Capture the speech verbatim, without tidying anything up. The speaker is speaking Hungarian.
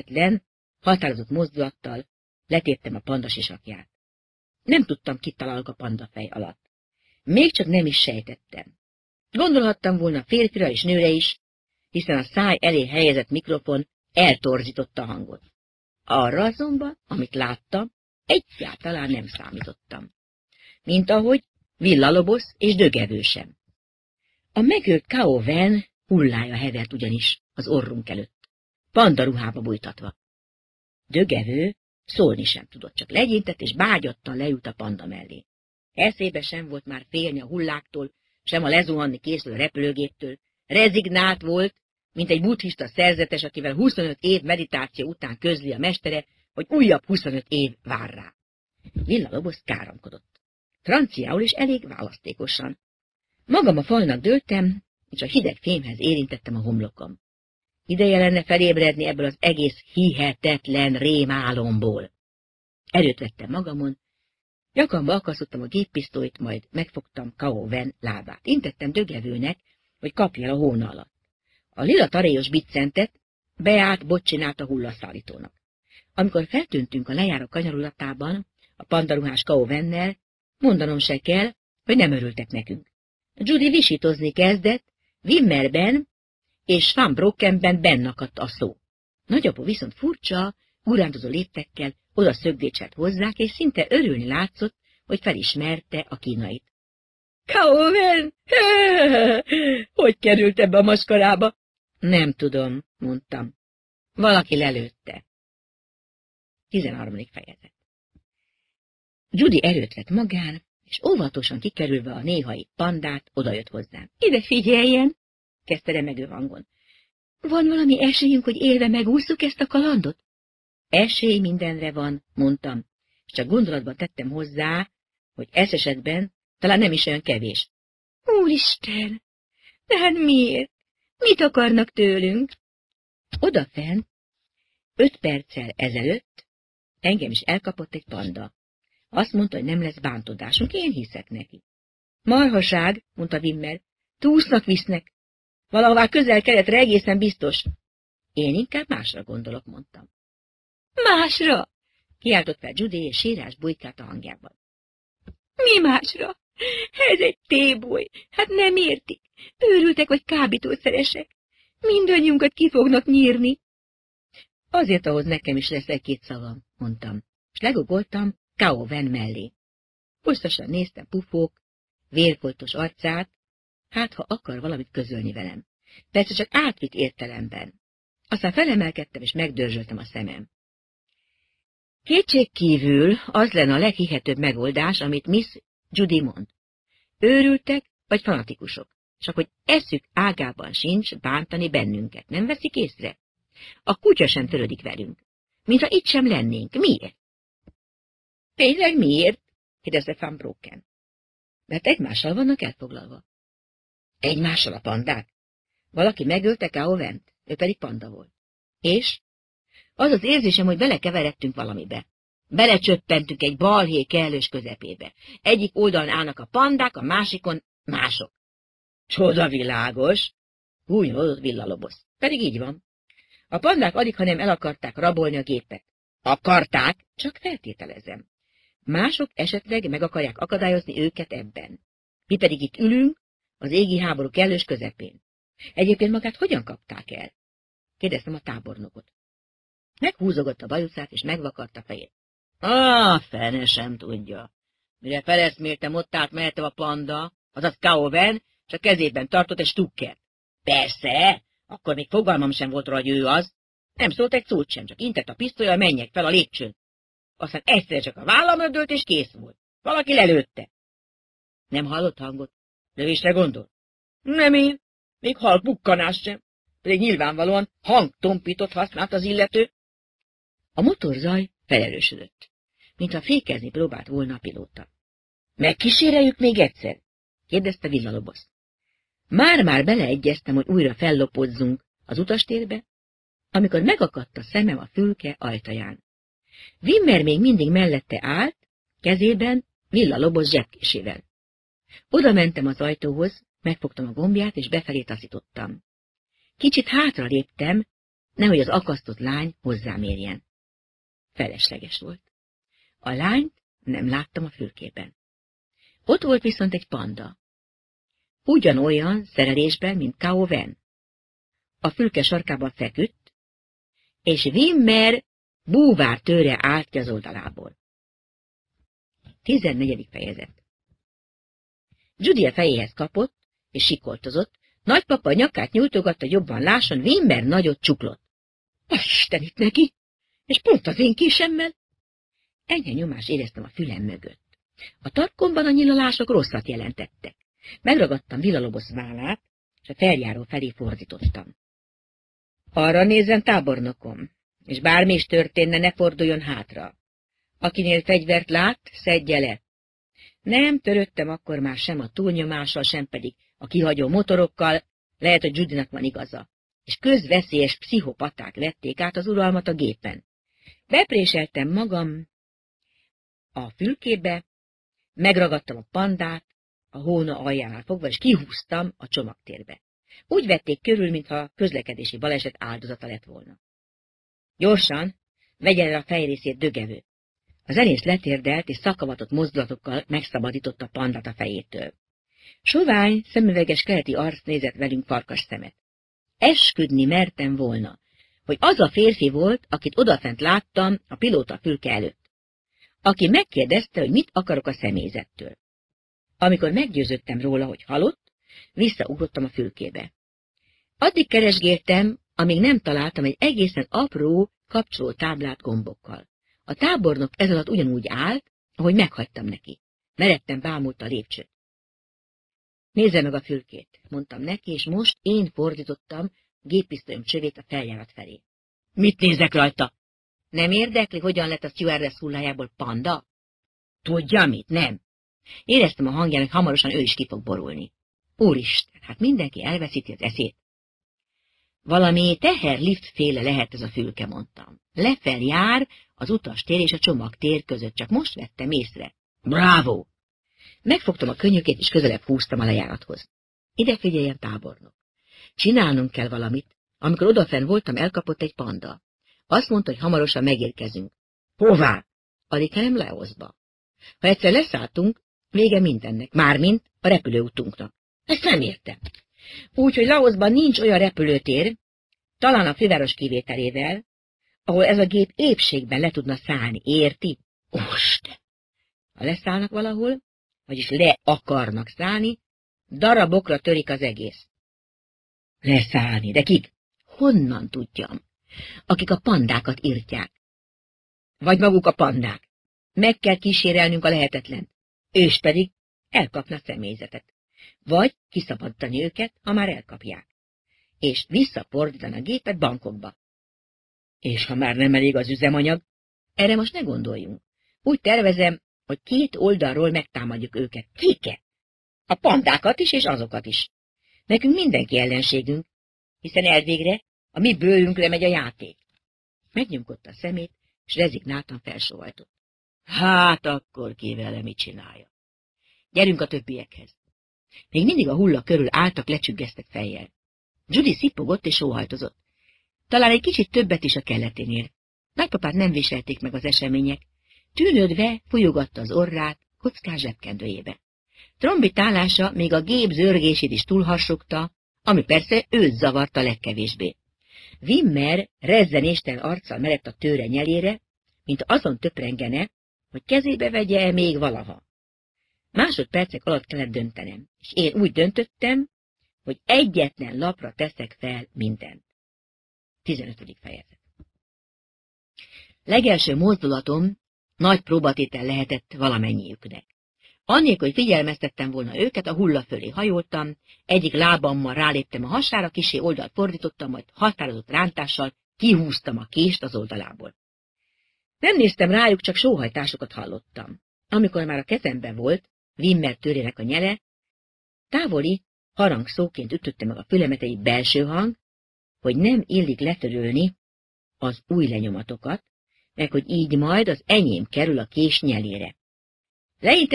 Egyetlen, határozott mozdulattal letéptem a panda sisakját. Nem tudtam, kit találok a pandafej alatt. Még csak nem is sejtettem. Gondolhattam volna férfira és nőre is, hiszen a száj elé helyezett mikrofon eltorzította a hangot. Arra azonban, amit láttam, egyáltalán nem számítottam. Mint ahogy Villalobosz és Dögevő sem. A megölt Cao Wen hullája hevert ugyanis az orrunk előtt, panda ruhába bújtatva. Dögevő szólni sem tudott, csak legyintett és bágyattan leült a panda mellé. Eszébe sem volt már félni a hulláktól, sem a lezuhanni készülő repülőgéptől. Rezignált volt, mint egy buddhista szerzetes, akivel huszonöt év meditáció után közli a mestere, hogy újabb huszonöt év vár rá. Villalobosz káromkodott. Franciául is elég választékosan. Magam a falnak dőltem, és a hideg fémhez érintettem a homlokom. Ideje lenne felébredni ebből az egész hihetetlen rémálomból. Erőt vettem magamon, nyakamba akasztottam a géppisztolyt, majd megfogtam Cao Wen lábát. Intettem Dögevőnek, hogy kapja el a hóna alatt. A lila taréjos biccentet beállt, bot csinált a hullaszállítónak. Amikor feltűntünk a lejáró kanyarulatában, a pandaruhás Cao Wennel, mondanom se kell, hogy nem örültek nekünk. Judy visítozni kezdett, Wimmerben és Van Brockenben bennakadt a szó. Nagyapó viszont furcsa, urándozó léptekkel oda szögdécselt hozzák, és szinte örülni látszott, hogy felismerte a kínait. Cao Wen! Hogy került ebbe a maskarába? Nem tudom, mondtam. Valaki lelőtte. tizenharmadik fejezet. Judy erőt vett magán, és óvatosan kikerülve a néhai pandát, odajött hozzám. Ide figyeljen, kezdte remegő hangon. Van valami esélyünk, hogy élve megússzuk ezt a kalandot? Esély mindenre van, mondtam, és csak gondolatban tettem hozzá, hogy ez esetben talán nem is olyan kevés. Úristen! De hát miért? Mit akarnak tőlünk? Odafenn, öt perccel ezelőtt engem is elkapott egy panda. Azt mondta, hogy nem lesz bántódásunk, én hiszek neki. Marhaság, mondta Wimmer, túsznak visznek. Valahová közel-keletre egészen biztos. Én inkább másra gondolok, mondtam. Másra? Kiáltott fel Judy, és sírás bujkált a hangjában. Mi másra? Ez egy téboly. Hát nem értik. Őrültek vagy kábítószeresek. Mindannyiunkat ki fognak nyírni. Azért ahhoz nekem is lesz egy-két szavam, mondtam, és legugoltam Cao Wen mellé. Hosszasan néztem pufók, vérfoltos arcát, hát ha akar valamit közölni velem. Persze csak átvitt értelemben. Aztán felemelkedtem, és megdörzsöltem a szemem. Kétségkívül az lenne a leghihetőbb megoldás, amit Miss Judy mond. Őrültek vagy fanatikusok, csak hogy eszük ágában sincs bántani bennünket, nem veszik észre? A kutya sem törődik velünk, mintha itt sem lennénk. Miért? Tényleg miért? kérdezte Van Brocken. Mert egymással vannak elfoglalva. Egymással a pandák? Valaki megölte Cao Went, ő pedig panda volt. És? Az az érzésem, hogy belekeveredtünk valamibe. Belecsöppentünk egy balhé kellős közepébe. Egyik oldalon állnak a pandák, a másikon mások. Csodavilágos! Húnyolódott Villalobosz. Pedig így van. A pandák alig, hanem el akarták rabolni a gépet. Akarták, csak feltételezem. Mások esetleg meg akarják akadályozni őket ebben. Mi pedig itt ülünk, az égi háború kellős közepén. Egyébként magát hogyan kapták el? Kérdeztem a tábornokot. Meghúzogott a bajuszát, és megvakarta fejét. Á, fene sem tudja. Mire feleszméltem, ott állt mellettem a panda, azaz Cao Wen, és a kezében tartott egy stukkert. Persze, akkor még fogalmam sem volt róla, hogy ő az. Nem szólt egy szót sem, csak intett a pisztollyal, menjek fel a lépcsőn. Aztán egyszer csak a vállamra dőlt, és kész volt. Valaki lelőtte. Nem hallott hangot? Lövésre gondol? Nem én. Még halk bukkanás sem. Pedig nyilvánvalóan hangtompított használt az illető. A motorzaj felerősödött, mintha fékezni próbált volna a pilóta. Megkíséreljük még egyszer? kérdezte Villalobosz. Már-már beleegyeztem, hogy újra fellopozzunk az utastérbe, amikor megakadt a szemem a fülke ajtaján. Wimmer még mindig mellette állt, kezében Villalobosz zsebkésével. Oda mentem az ajtóhoz, megfogtam a gombját, és befelé taszítottam. Kicsit hátra léptem, nehogy az akasztott lány hozzám érjen. Felesleges volt. A lányt nem láttam a fülkében. Ott volt viszont egy panda. Ugyanolyan szerelésben, mint Cao Wen. A fülke sarkában feküdt, és Wimmer búvár tőre állt ki az oldalából. tizennegyedik fejezet. Judy a fejéhez kapott, és sikoltozott, nagypapa nyakát nyújtogatta, jobban lásson, Wimmer nagyot csuklott. A Isten itt neki, és pont az én késemmel. Enyhe nyomást éreztem a fülem mögött. A tarkomban a nyilalások rosszat jelentettek. Megragadtam Villalobosz vállát, és a feljáró felé fordítottam. Arra nézzen, tábornokom, és bármi is történne, ne forduljon hátra. Akinél fegyvert lát, szedje le. Nem törődtem akkor már sem a túlnyomással, sem pedig a kihagyó motorokkal, lehet, hogy Judynak van igaza, és közveszélyes pszichopaták vették át az uralmat a gépen. Bepréseltem magam a fülkébe, megragadtam a pandát, a hóna aljánál fogva, és kihúztam a csomagtérbe. Úgy vették körül, mintha közlekedési baleset áldozata lett volna. Gyorsan, vegye el a fejrészét dögevő. Az erész letérdelt és szakavatott mozdulatokkal megszabadította a pandát a fejétől. Sovány, szemüveges keleti arc nézett velünk farkas szemet. Esküdni mertem volna, hogy az a férfi volt, akit odafent láttam a pilóta fülke előtt, aki megkérdezte, hogy mit akarok a személyzettől. Amikor meggyőződtem róla, hogy halott, visszaugrottam a fülkébe. Addig keresgéltem, amíg nem találtam egy egészen apró kapcsoló táblát gombokkal. A tábornok ez alatt ugyanúgy állt, ahogy meghagytam neki. Meredten bámulta a lépcsőt. Nézze meg a fülkét, mondtam neki, és most én fordítottam géppisztolyom csövét a feljárat felé. Mit nézek rajta? Nem érdekli, hogyan lett a stewardess hullájából panda? Tudja mit? Nem. Éreztem a hangján, hogy hamarosan ő is ki fog borulni. Úristen, hát mindenki elveszíti az eszét. Valami teherlift féle lehet ez a fülke, mondtam. Lefel jár az utastér és a csomagtér között, csak most vettem észre. Bravo! Megfogtam a könnyűkét, és közelebb húztam a lejárathoz. Ide figyeljen, tábornok. Csinálnunk kell valamit. Amikor odafenn voltam, elkapott egy panda. Azt mondta, hogy hamarosan megérkezünk. Hová? Alig, hanem Laosba. Ha egyszer leszálltunk, vége mindennek, mármint a repülőutunknak. Ezt nem értem. Úgyhogy Laosban nincs olyan repülőtér, talán a főváros kivételével, ahol ez a gép épségben le tudna szállni, érti? Ost! Ha leszállnak valahol, vagyis le akarnak szállni, darabokra törik az egész. Leszállni, de kik? Honnan tudjam? Akik a pandákat írtják. Vagy maguk a pandák. Meg kell kísérelnünk a lehetetlen, és pedig elkapna személyzetet. Vagy kiszabadítani őket, ha már elkapják. És visszafordítani a gépet bankokba. És ha már nem elég az üzemanyag, erre most ne gondoljunk. Úgy tervezem, hogy két oldalról megtámadjuk őket. Kiket? A pandákat is, és azokat is. Nekünk mindenki ellenségünk, hiszen elvégre a mi bőrünkre megy a játék. Megnyomkodta a szemét, és rezignáltan felsóhajtott. Hát akkor ki vele mit csinálja? Gyerünk a többiekhez. Még mindig a hulla körül álltak lecsüggesztett fejjel. Judy szippogott és sóhajtozott. Talán egy kicsit többet is a kelleténél. Nagypapát nem viselték meg az események. Tűnődve fújogatta az orrát kockás zsebkendőjébe. Trombitálása még a gép zörgését is túlharsogta, ami persze őt zavarta legkevésbé. Wimmer rezzenéstelen arccal merett a tőre nyelére, mint azon töprengene, hogy kezébe vegye-e még valaha. Másodpercek alatt kellett döntenem, és én úgy döntöttem, hogy egyetlen lapra teszek fel mindent. tizenötödik fejezet. Legelső mozdulatom nagy próbatétel lehetett valamennyiüknek. Annélkül, hogy figyelmeztettem volna őket, a hulla fölé hajoltam, egyik lábammal ráléptem a hasára, kissé oldalt fordítottam, majd határozott rántással kihúztam a kést az oldalából. Nem néztem rájuk, csak sóhajtásokat hallottam. Amikor már a kezemben volt Wimmer tőrének a nyele, távoli harangszóként ütötte meg a fülemet egy belső hang, hogy nem illik letörölni az új lenyomatokat, meg hogy így majd az enyém kerül a kés nyelére. Leinte